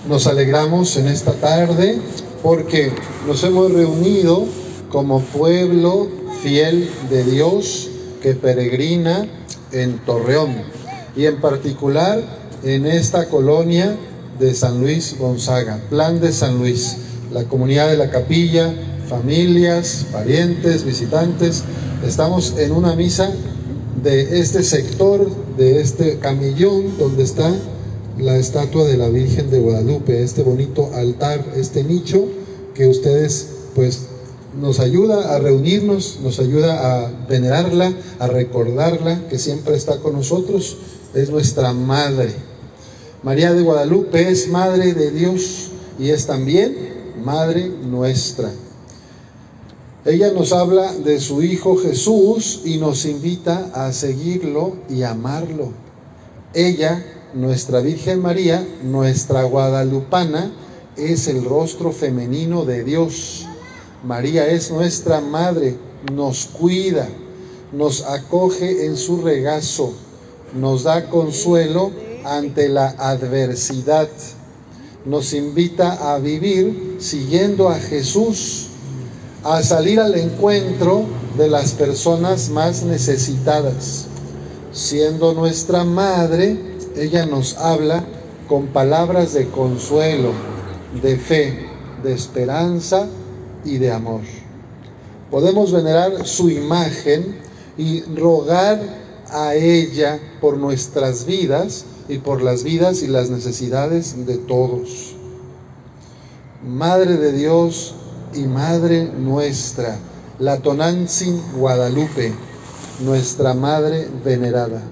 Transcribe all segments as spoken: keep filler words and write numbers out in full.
Nos alegramos en esta tarde porque nos hemos reunido como pueblo fiel de Dios que peregrina en Torreón y en particular en esta colonia de San Luis Gonzaga, Plan de San Luis, la comunidad de la capilla, familias, parientes, visitantes. Estamos en una misa de este sector, de este camellón donde está la estatua de la Virgen de Guadalupe, este bonito altar, este nicho que ustedes pues nos ayuda a reunirnos, nos ayuda a venerarla, a recordarla, que siempre está con nosotros. Es nuestra madre. María de Guadalupe es madre de Dios y es también madre nuestra. Ella nos habla de su Hijo Jesús y nos invita a seguirlo y amarlo. Ella, nuestra Virgen María, nuestra guadalupana, es el rostro femenino de Dios. María es nuestra madre, nos cuida, nos acoge en su regazo, nos da consuelo ante la adversidad, nos invita a vivir siguiendo a Jesús, a salir al encuentro de las personas más necesitadas. Siendo nuestra madre, ella nos habla con palabras de consuelo, de fe, de esperanza y de amor. Podemos venerar su imagen y rogar a ella por nuestras vidas y por las vidas y las necesidades de todos. Madre de Dios y Madre nuestra, la Tonantzin Guadalupe, nuestra Madre venerada.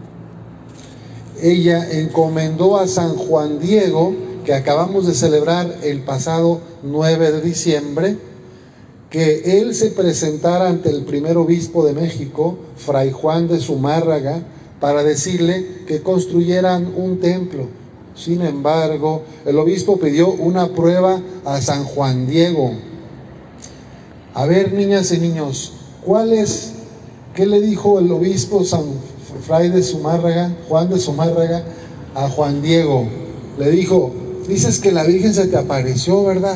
Ella encomendó a San Juan Diego, que acabamos de celebrar el pasado nueve de diciembre, que él se presentara ante el primer obispo de México, Fray Juan de Zumárraga, para decirle que construyeran un templo. Sin embargo, el obispo pidió una prueba a San Juan Diego. A ver, niñas y niños, ¿cuál es, qué le dijo el obispo San Fray de Zumárraga, Juan de Zumárraga, a Juan Diego? Le dijo: dices que la Virgen se te apareció, ¿verdad?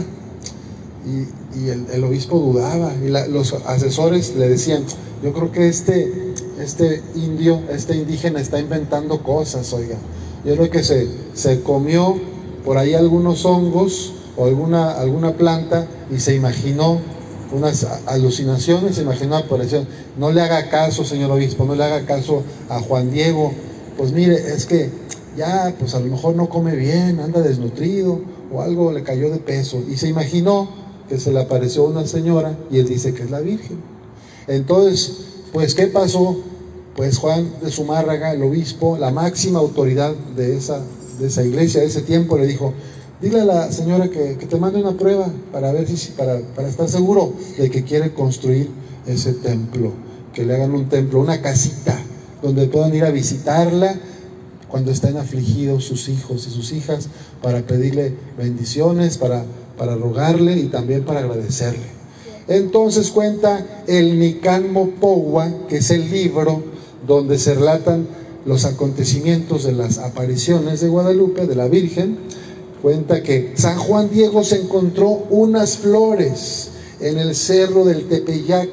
Y, y el, el obispo dudaba, y la, los asesores le decían: yo creo que este, este indio, este indígena está inventando cosas, oiga. Yo creo que se, se comió por ahí algunos hongos o alguna, alguna planta y se imaginó unas alucinaciones, se imaginó aparición. No le haga caso, señor obispo, no le haga caso a Juan Diego. Pues mire, es que ya, pues a lo mejor no come bien, anda desnutrido o algo le cayó de peso. Y se imaginó que se le apareció una señora y él dice que es la Virgen. Entonces, pues, ¿qué pasó? Pues Juan de Zumárraga, el obispo, la máxima autoridad de esa, de esa iglesia, de ese tiempo, le dijo: dile a la señora que, que te mande una prueba para ver si, para, para estar seguro de que quiere construir ese templo, que le hagan un templo, una casita, donde puedan ir a visitarla cuando estén afligidos sus hijos y sus hijas, para pedirle bendiciones, para, para rogarle y también para agradecerle. Entonces cuenta el Nican Mopohua, que es el libro donde se relatan los acontecimientos de las apariciones de Guadalupe, de la Virgen. Cuenta que San Juan Diego se encontró unas flores en el cerro del Tepeyac,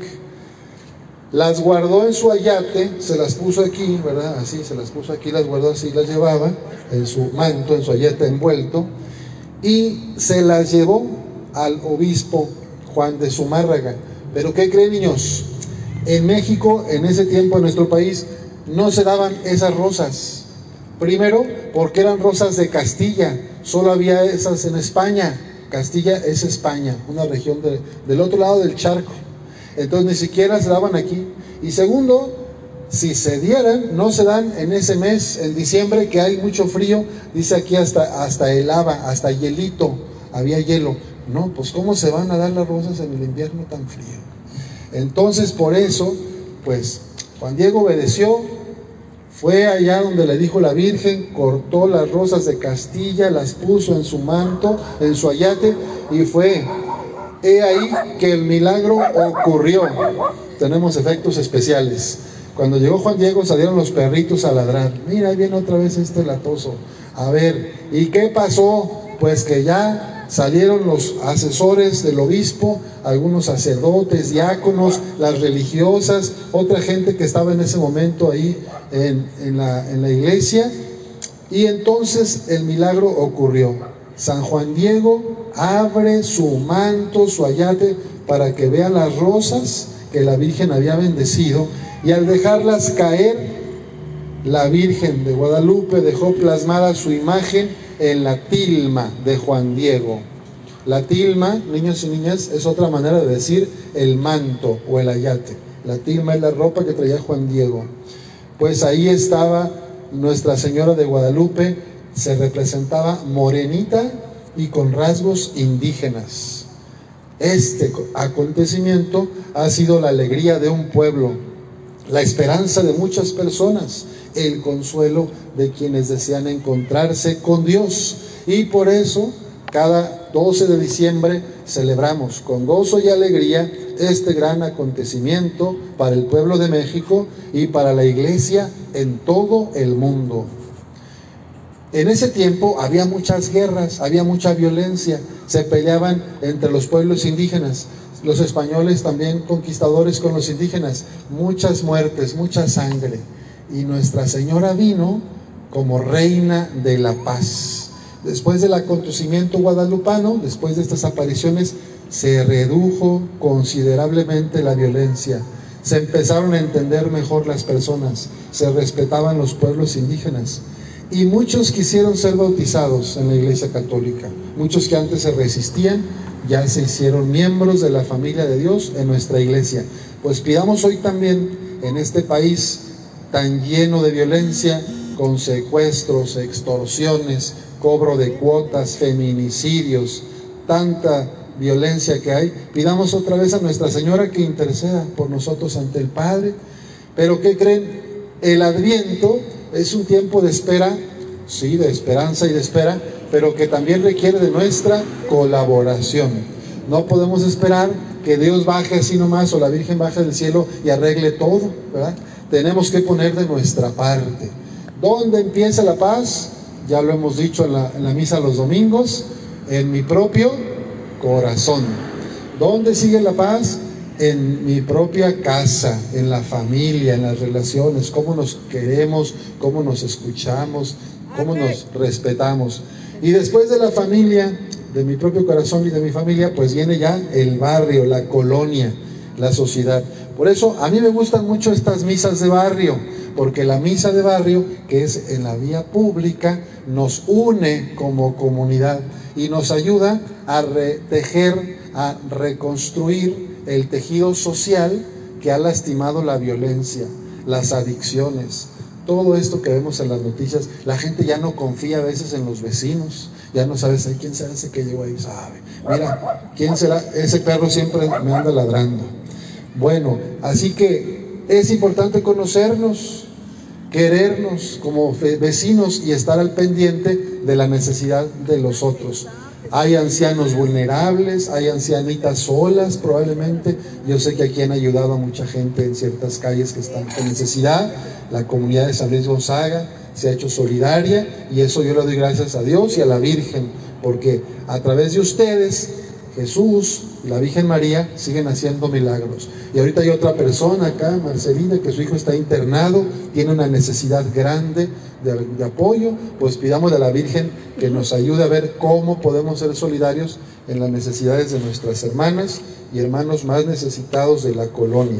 las guardó en su ayate, se las puso aquí, ¿verdad? Así, se las puso aquí, las guardó así, las llevaba en su manto, en su ayate envuelto, y se las llevó al obispo Juan de Zumárraga. Pero ¿qué creen, niños? En México, en ese tiempo, en nuestro país, no se daban esas rosas. Primero, porque eran rosas de Castilla, solo había esas en España. Castilla es España, una región de, del otro lado del charco. Entonces ni siquiera se daban aquí. Y segundo, si se dieran, no se dan en ese mes, en diciembre, que hay mucho frío. Dice aquí hasta, hasta helaba, hasta hielito, había hielo. No, pues ¿cómo se van a dar las rosas en el invierno tan frío? Entonces por eso, pues Juan Diego obedeció, fue allá donde le dijo la Virgen, cortó las rosas de Castilla, las puso en su manto, en su ayate, y fue. He ahí que el milagro ocurrió. Tenemos efectos especiales. Cuando llegó Juan Diego, salieron los perritos a ladrar. Mira, ahí viene otra vez este latoso. A ver, ¿y qué pasó? pues que ya salieron los asesores del obispo, algunos sacerdotes, diáconos, las religiosas, otra gente que estaba en ese momento ahí en, en, la, en la iglesia, y entonces el milagro ocurrió. San Juan Diego abre su manto, su ayate, para que vean las rosas que la Virgen había bendecido, y al dejarlas caer, la Virgen de Guadalupe dejó plasmada su imagen en la tilma de Juan Diego. La tilma, niños y niñas, es otra manera de decir el manto o el ayate. La tilma es la ropa que traía Juan Diego. Pues ahí estaba Nuestra Señora de Guadalupe, se representaba morenita y con rasgos indígenas. Este acontecimiento ha sido la alegría de un pueblo, la esperanza de muchas personas, el consuelo de quienes desean encontrarse con Dios. Y por eso, cada doce de diciembre celebramos con gozo y alegría este gran acontecimiento para el pueblo de México y para la iglesia en todo el mundo. En ese tiempo había muchas guerras, había mucha violencia, se peleaban entre los pueblos indígenas, los españoles también conquistadores con los indígenas, muchas muertes, mucha sangre. Y Nuestra Señora vino como reina de la paz. Después del acontecimiento guadalupano, después de estas apariciones, se redujo considerablemente la violencia. Se empezaron a entender mejor las personas, se respetaban los pueblos indígenas. Y muchos quisieron ser bautizados en la Iglesia Católica. Muchos que antes se resistían, ya se hicieron miembros de la familia de Dios en nuestra iglesia. Pues pidamos hoy también, en este país tan lleno de violencia, con secuestros, extorsiones, cobro de cuotas, feminicidios, tanta violencia que hay, pidamos otra vez a Nuestra Señora que interceda por nosotros ante el Padre. Pero ¿qué creen? El Adviento es un tiempo de espera, sí, de esperanza y de espera, pero que también requiere de nuestra colaboración. No podemos esperar que Dios baje así nomás, o la Virgen baje del cielo y arregle todo, ¿verdad? Tenemos que poner de nuestra parte. ¿Dónde empieza la paz? Ya lo hemos dicho en la, en la misa los domingos, en mi propio corazón. ¿Dónde sigue la paz? En mi propia casa, en la familia, en las relaciones, cómo nos queremos, cómo nos escuchamos, cómo nos respetamos. Y después de la familia, de mi propio corazón y de mi familia, pues viene ya el barrio, la colonia, la sociedad. Por eso a mí me gustan mucho estas misas de barrio, porque la misa de barrio, que es en la vía pública, nos une como comunidad y nos ayuda a retejer, a reconstruir el tejido social que ha lastimado la violencia, las adicciones, todo esto que vemos en las noticias. La gente ya no confía a veces en los vecinos, ya no sabes, ¿ay, quién será ese que llegó ahí? Sabe, mira, ¿quién será? Ese perro siempre me anda ladrando. Bueno, así que es importante conocernos, querernos como vecinos y estar al pendiente de la necesidad de los otros. Hay ancianos vulnerables, hay ancianitas solas probablemente. Yo sé que aquí han ayudado a mucha gente en ciertas calles que están con necesidad. La comunidad de San Luis Gonzaga se ha hecho solidaria y eso yo le doy gracias a Dios y a la Virgen, porque a través de ustedes Jesús y la Virgen María siguen haciendo milagros. Y ahorita hay otra persona acá, Marcelina, que su hijo está internado, tiene una necesidad grande de, de apoyo. Pues pidamos a la Virgen que nos ayude a ver cómo podemos ser solidarios en las necesidades de nuestras hermanas y hermanos más necesitados de la colonia.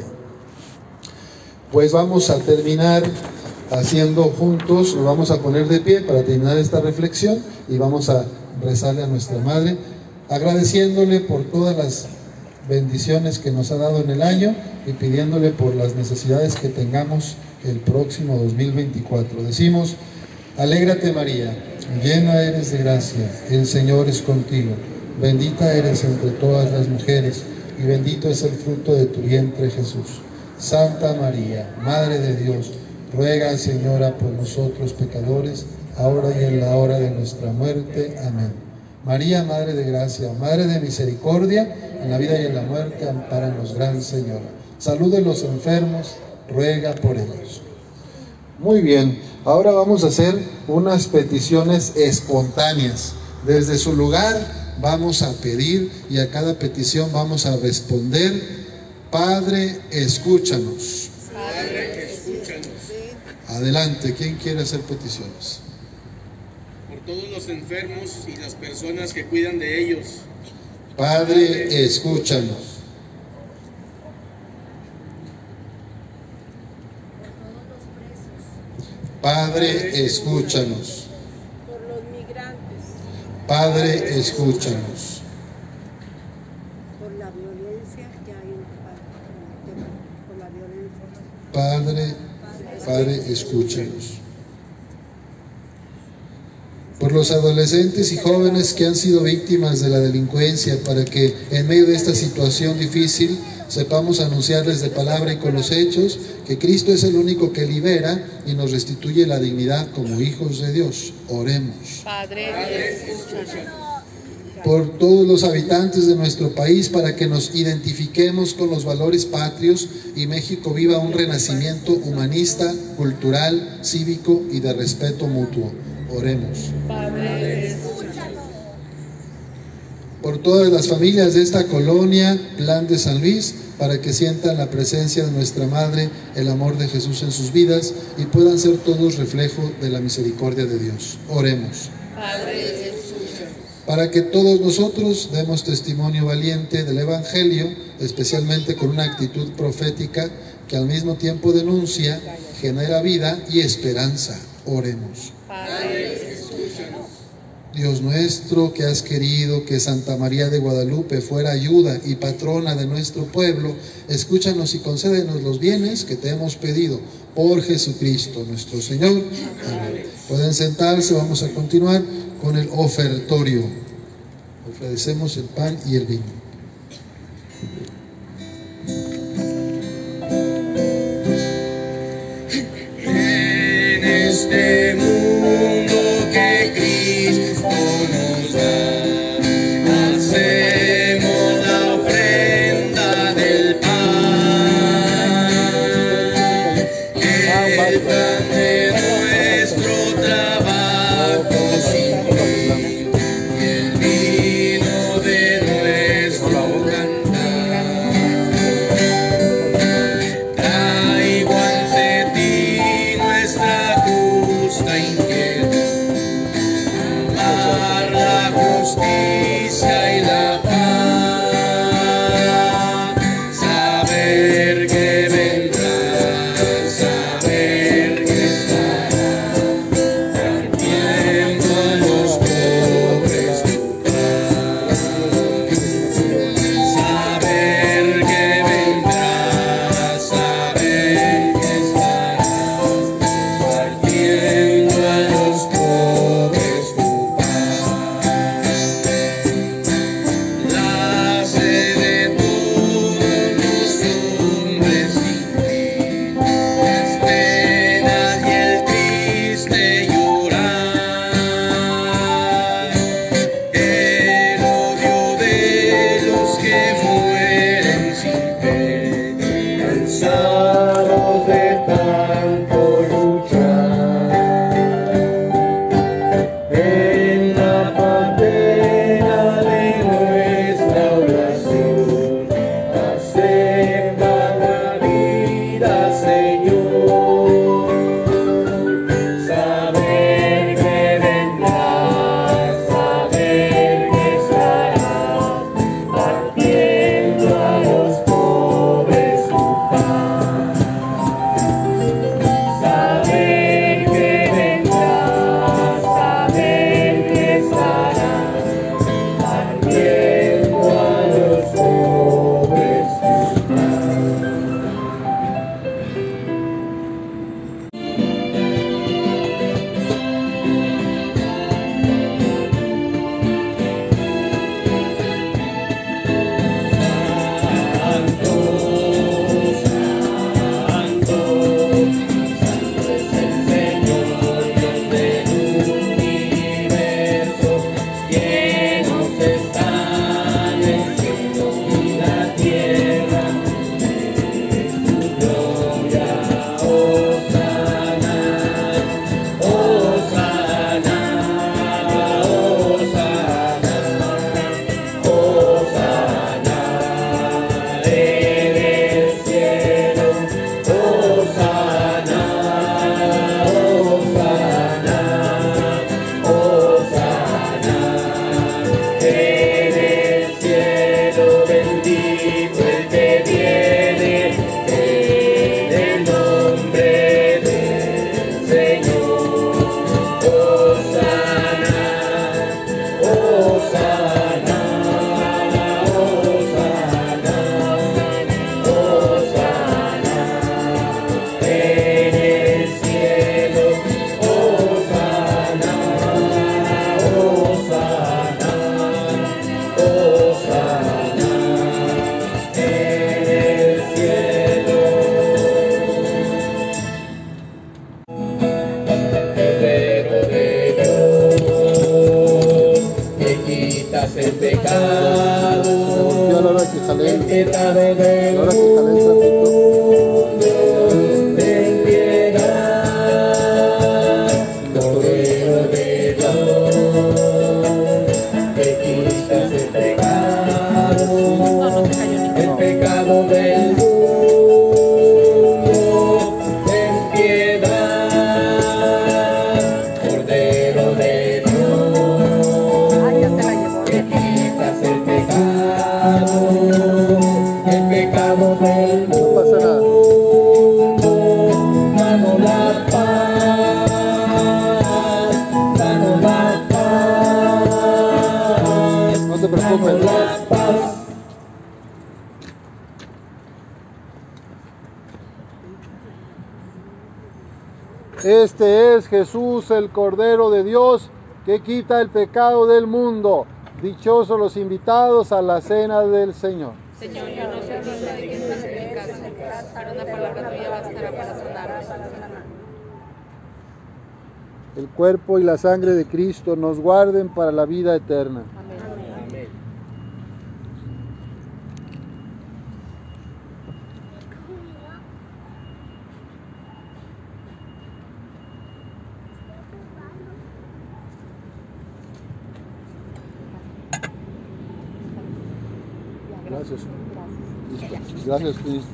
Pues vamos a terminar haciendo juntos, nos vamos a poner de pie para terminar esta reflexión y vamos a rezarle a nuestra Madre, agradeciéndole por todas las bendiciones que nos ha dado en el año y pidiéndole por las necesidades que tengamos el próximo dos mil veinticuatro. Decimos: alégrate María, llena eres de gracia, el Señor es contigo, bendita eres entre todas las mujeres y bendito es el fruto de tu vientre Jesús. Santa María, Madre de Dios, ruega, Señora, por nosotros pecadores, ahora y en la hora de nuestra muerte. Amén. María, Madre de Gracia, Madre de Misericordia, en la vida y en la muerte, ampáranos, Gran Señora. Salud de los enfermos, ruega por ellos. Muy bien, ahora vamos a hacer unas peticiones espontáneas. Desde su lugar vamos a pedir y a cada petición vamos a responder: Padre, escúchanos. Padre, escúchanos. Adelante, ¿quién quiere hacer peticiones? Por todos los enfermos y las personas que cuidan de ellos. Padre, escúchanos. Padre, escúchanos. Por los migrantes. Padre, escúchanos. Por la violencia que hay en el país. Por la violencia. Padre, Padre, escúchanos. Por los adolescentes y jóvenes que han sido víctimas de la delincuencia, para que en medio de esta situación difícil sepamos anunciarles de palabra y con los hechos que Cristo es el único que libera y nos restituye la dignidad como hijos de Dios. Oremos. Padre, escúchanos. Por todos los habitantes de nuestro país, para que nos identifiquemos con los valores patrios y México viva un renacimiento humanista, cultural, cívico y de respeto mutuo. Oremos. Padre, escúchanos. Por todas las familias de esta colonia, Plan de San Luis, para que sientan la presencia de nuestra Madre, el amor de Jesús en sus vidas y puedan ser todos reflejo de la misericordia de Dios. Oremos. Padre, escúchanos. Para que todos nosotros demos testimonio valiente del Evangelio, especialmente con una actitud profética que al mismo tiempo denuncia, genera vida y esperanza. Oremos. Padre, escúchanos. Dios nuestro, que has querido que Santa María de Guadalupe fuera ayuda y patrona de nuestro pueblo, escúchanos y concédenos los bienes que te hemos pedido por Jesucristo nuestro Señor. Amén. Pueden sentarse, vamos a continuar con el ofertorio. Ofrecemos el pan y el vino. En este mundo que Cristo nos da, hacemos la ofrenda del pan, el pan de nuestro trabajo sin fin, y el vino de nuestro cantar. Traigo ante ti nuestra justa inquietud, amar la justicia y la paz, saber que vendrás, saber que estarás, partiendo a los pobres tu paz, saber que vendrás, saber que estarás, partiendo a los pobres tu paz. quitas el pecado, Yo a la hora que jalé el el, pecado a del la hora que jalé el trapito, ten piedad, Cordero de Dios, que quitas el pecado, el pecado del mundo, ten piedad, Cordero de Dios, que quitas el pecado, el pecado del no pasa nada. mundo. Danos la paz, danos la paz, No te danos preocupes. la paz. Este es Jesús, el Cordero de Dios, que quita el pecado del mundo. Dichosos los invitados a la cena del Señor. Señor, yo no soy digna de que entres en mi casa, pero una palabra tuya bastará para sanarme. El cuerpo y la sangre de Cristo nos guarden para la vida eterna. Amén. Amén. Gracias. Listo. Gracias, Cristo.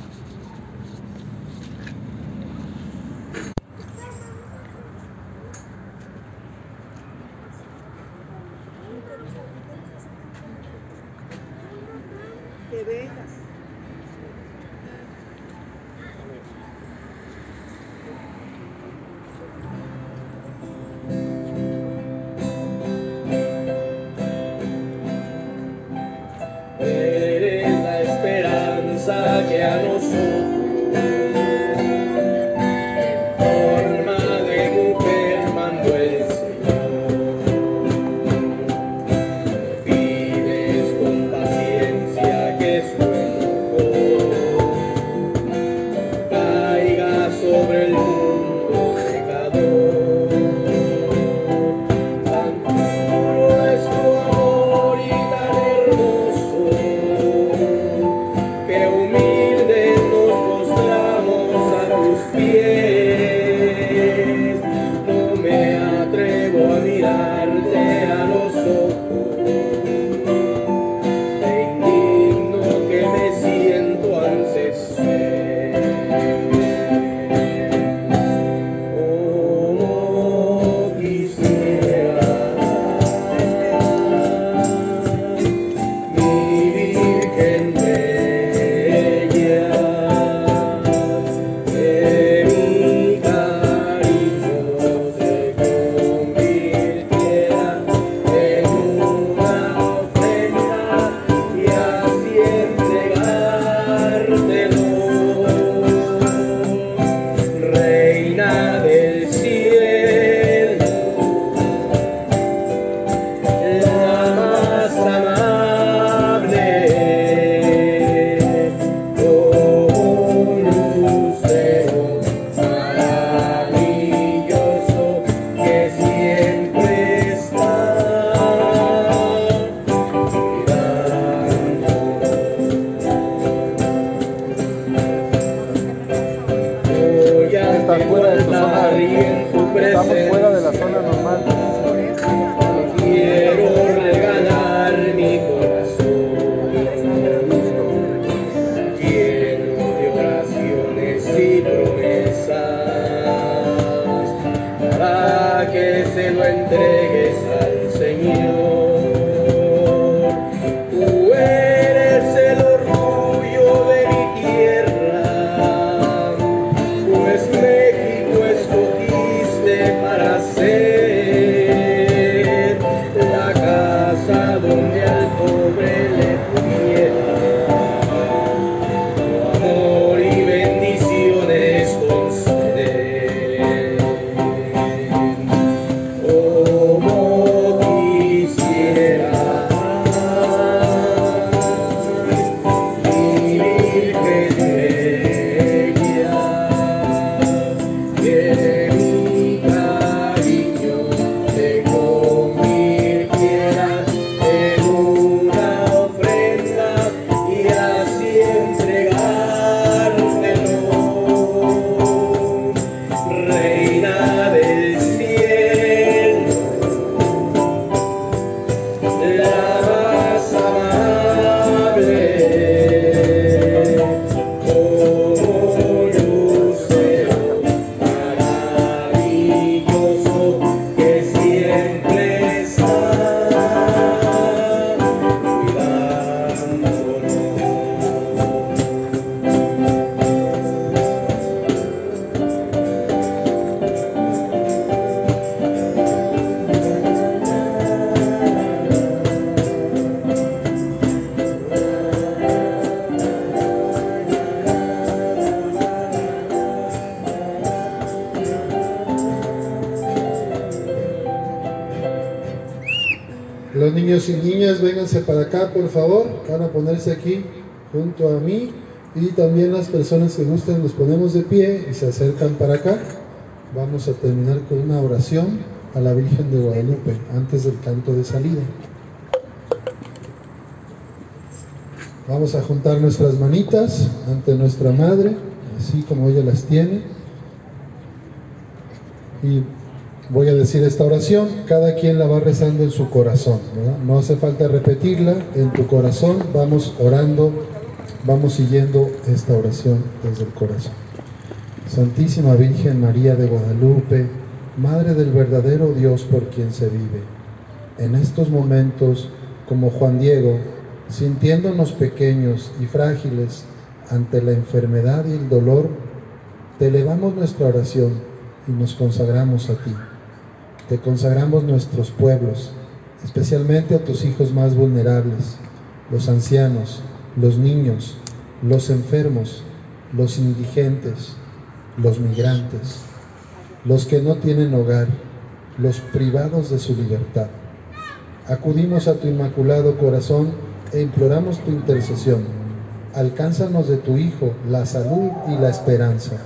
De veras. Eres la esperanza que a nosotros, en forma de mujer, mandó el Señor. Los niños y niñas, vénganse para acá, por favor. Van a ponerse aquí junto a mí. Y también las personas que gusten, nos ponemos de pie y se acercan para acá. Vamos a terminar con una oración a la Virgen de Guadalupe antes del canto de salida. Vamos a juntar nuestras manitas ante nuestra Madre, así como ella las tiene. Y voy a decir esta oración, cada quien la va rezando en su corazón, ¿verdad? No hace falta repetirla, en tu corazón vamos orando, vamos siguiendo esta oración desde el corazón. Santísima Virgen María de Guadalupe, Madre del verdadero Dios por quien se vive, en estos momentos, como Juan Diego, sintiéndonos pequeños y frágiles ante la enfermedad y el dolor, te elevamos nuestra oración y nos consagramos a ti. Te consagramos nuestros pueblos, especialmente a tus hijos más vulnerables, los ancianos, los niños, los enfermos, los indigentes, los migrantes, los que no tienen hogar, los privados de su libertad. Acudimos a tu inmaculado corazón e imploramos tu intercesión. Alcánzanos de tu Hijo la salud y la esperanza.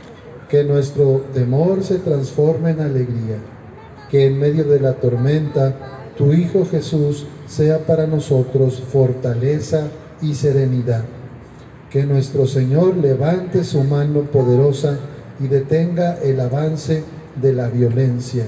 Que nuestro temor se transforme en alegría. Que en medio de la tormenta, tu Hijo Jesús sea para nosotros fortaleza y serenidad. Que nuestro Señor levante su mano poderosa y detenga el avance de la violencia.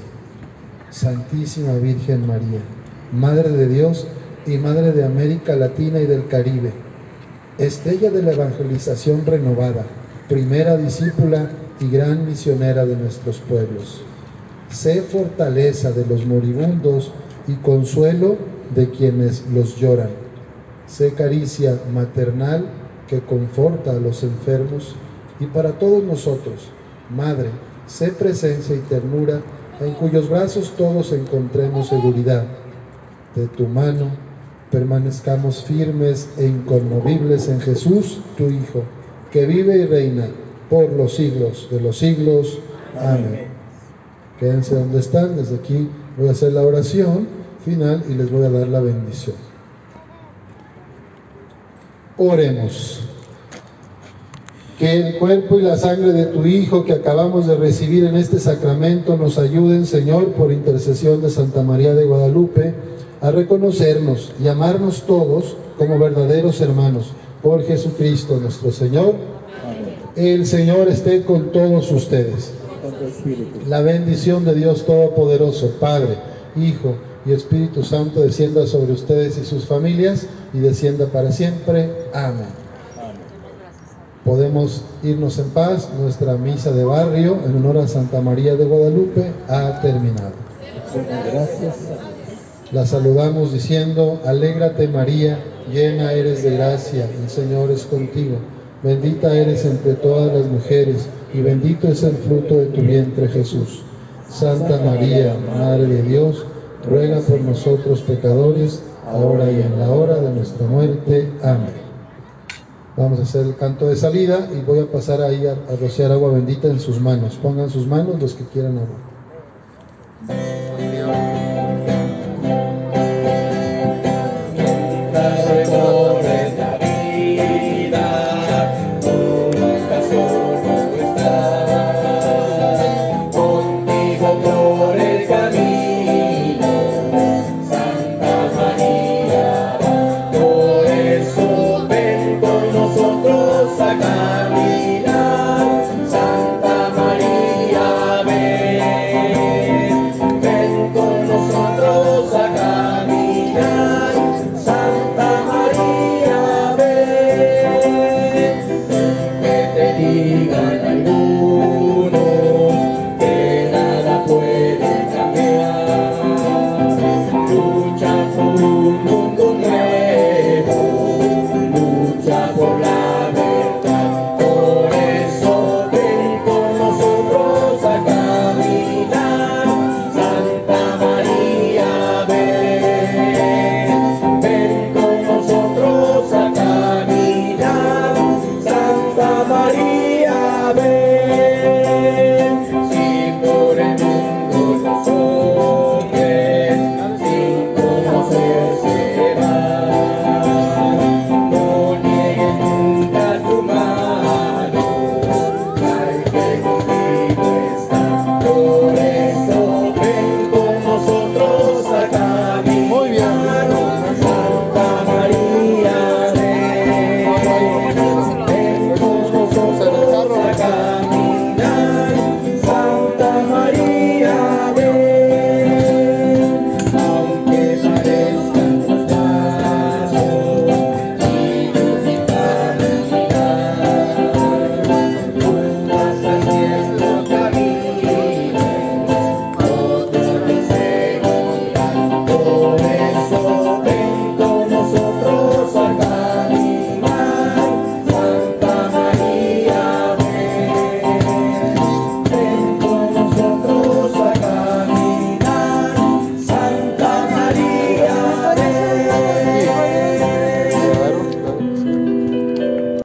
Santísima Virgen María, Madre de Dios y Madre de América Latina y del Caribe, estrella de la evangelización renovada, primera discípula y gran misionera de nuestros pueblos. Sé fortaleza de los moribundos y consuelo de quienes los lloran. Sé caricia maternal que conforta a los enfermos, y para todos nosotros, Madre, sé presencia y ternura en cuyos brazos todos encontremos seguridad. De tu mano permanezcamos firmes e inconmovibles en Jesús, tu Hijo, que vive y reina por los siglos de los siglos. Amén. Quédense donde están. Desde aquí voy a hacer la oración final y les voy a dar la bendición. Oremos. Que el cuerpo y la sangre de tu Hijo que acabamos de recibir en este sacramento nos ayuden, Señor, por intercesión de Santa María de Guadalupe, a reconocernos y amarnos todos como verdaderos hermanos. Por Jesucristo nuestro Señor. Amén. El Señor esté con todos ustedes. La bendición de Dios Todopoderoso, Padre, Hijo y Espíritu Santo, descienda sobre ustedes y sus familias y descienda para siempre. Amén. Podemos irnos en paz. Nuestra misa de barrio en honor a Santa María de Guadalupe ha terminado. Gracias. La saludamos diciendo: alégrate María, llena eres de gracia, el Señor es contigo. Bendita eres entre todas las mujeres y bendito es el fruto de tu vientre Jesús. Santa María, Madre de Dios, ruega por nosotros pecadores, ahora y en la hora de nuestra muerte. Amén. Vamos a hacer el canto de salida y voy a pasar ahí a, a rociar agua bendita en sus manos. Pongan sus manos los que quieran agua.